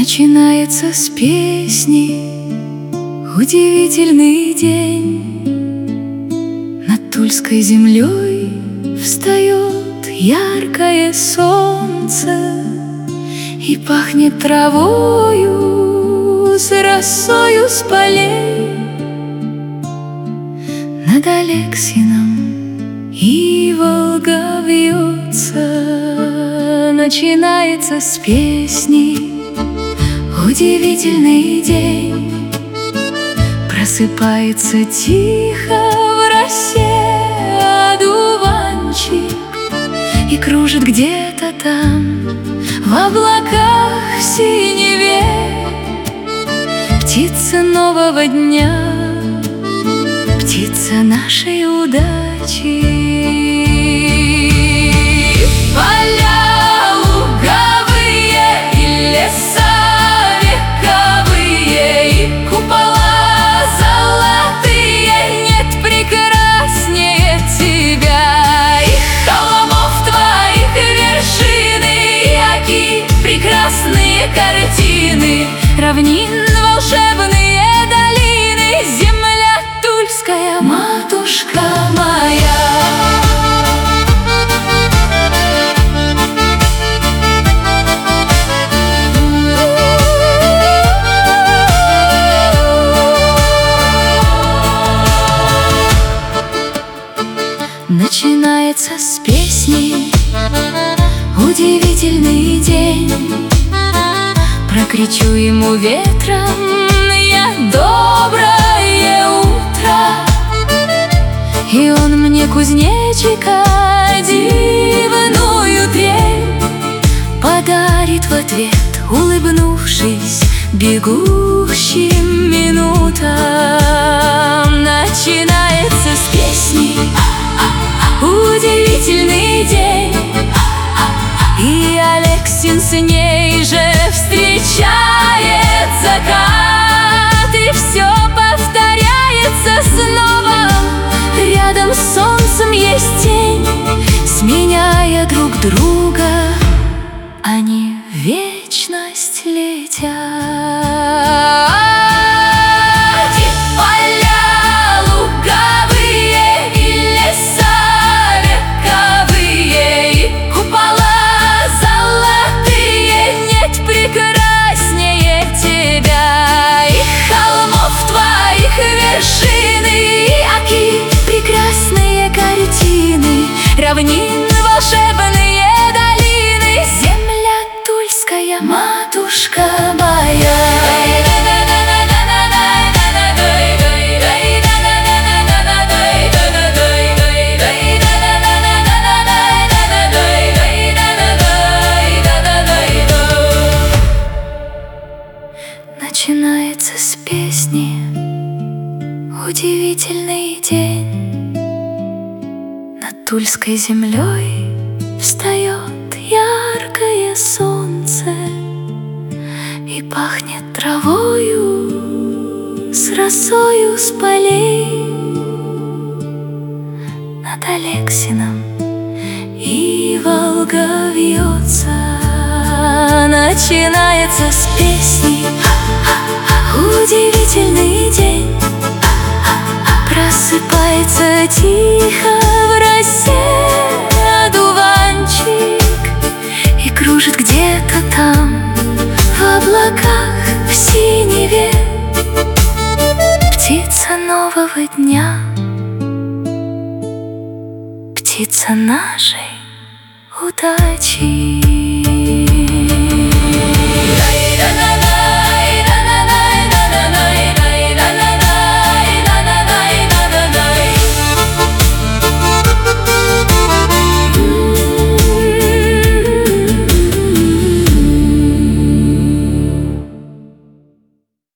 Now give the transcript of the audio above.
Начинается с песни удивительный день. Над Тульской землей встает яркое солнце, и пахнет травою с росою с полей. Над Алексиным и Волга вьется. Начинается с песни удивительный день. Просыпается тихо в росе одуванчик и кружит где-то там в облаках в синеве. Птица нового дня, птица нашей удачи. Картины, равнин, волшебные долины, земля тульская, матушка моя. Начинается с песни удивительный день. Прокричу ему ветром я доброе утро, и он мне кузнечика дивную трель подарит в ответ, улыбнувшись бегущим минутам. Начинается с песни удивительный день, и Алексин с ней же встречает закат, и все повторяется снова. Рядом с солнцем есть тень, сменяя друг друга, они в вечность летят. Равнин, волшебные долины, земля тульская, матушка моя. Начинается с песни удивительный день. Над Тульской землей встает яркое солнце, и пахнет травою с росою с полей. Над Алексиным и Волга вьется. Начинается с песни удивительный день. Просыпается тихо в росе одуванчик и кружит где-то там в облаках в синеве. Птица нового дня, птица нашей удачи.